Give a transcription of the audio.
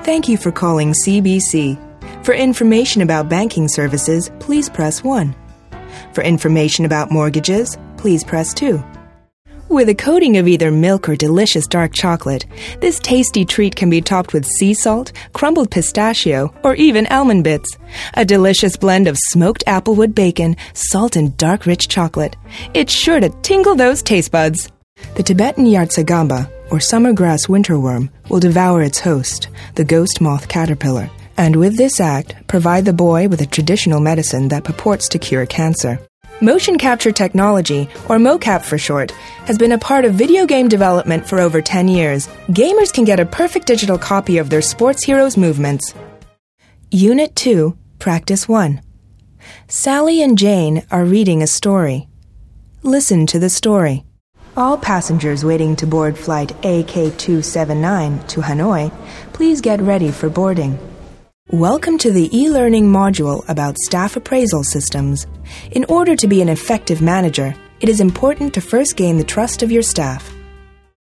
Thank you for calling CBC. For information about banking services, please press 1. For information about mortgages, please press 2. With a coating of either milk or delicious dark chocolate, this tasty treat can be topped with sea salt, crumbled pistachio, or even almond bits. A delicious blend of smoked applewood bacon, salt, and dark rich chocolate. It's sure to tingle those taste buds. The Tibetan Yartsagamba, or summergrass winterworm, will devour its host, the ghost moth caterpillar, and with this act, provide the boy with a traditional medicine that purports to cure cancer. Motion capture technology, or mocap for short, has been a part of video game development for over 10 years. Gamers can get a perfect digital copy of their sports heroes' movements. Unit 2, Practice 1. Sally and Jane are reading a story. Listen to the story. All passengers waiting to board flight AK279 to Hanoi, please get ready for boarding. Welcome to the e-learning module about staff appraisal systems. In order to be an effective manager, it is important to first gain the trust of your staff.